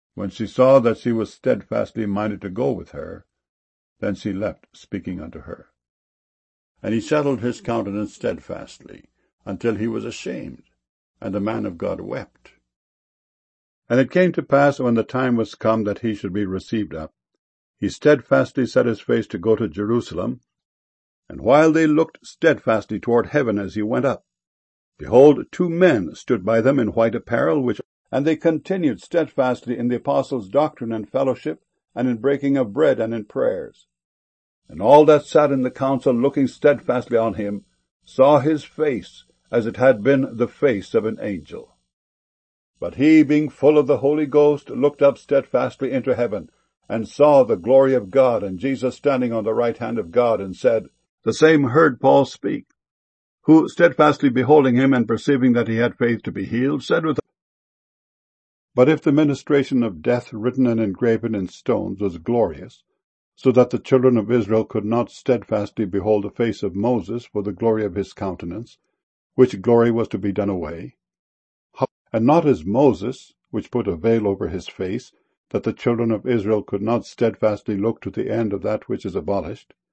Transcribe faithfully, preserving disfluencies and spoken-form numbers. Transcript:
When she saw that she was steadfastly minded to go with her, then she left, speaking unto her. And he settled his countenance steadfastly, until he was ashamed, and the man of God wept. And it came to pass, when the time was come that he should be received up, he steadfastly set his face to go to Jerusalem. And while they looked steadfastly toward heaven as he went up, behold, two men stood by them in white apparel, which and they continued steadfastly in the apostles' doctrine and fellowship, and in breaking of bread, and in prayers. And all that sat in the council, looking steadfastly on him, saw his face as it had been the face of an angel. But he, being full of the Holy Ghost, looked up steadfastly into heaven, and saw the glory of God, and Jesus standing on the right hand of God, and said, The same heard Paul speak, who, steadfastly beholding him, and perceiving that he had faith to be healed, said with him, But if the ministration of death written and engraven in stones was glorious, so that the children of Israel could not steadfastly behold the face of Moses for the glory of his countenance, which glory was to be done away, and not as Moses, which put a veil over his face, that the children of Israel could not steadfastly look to the end of that which is abolished,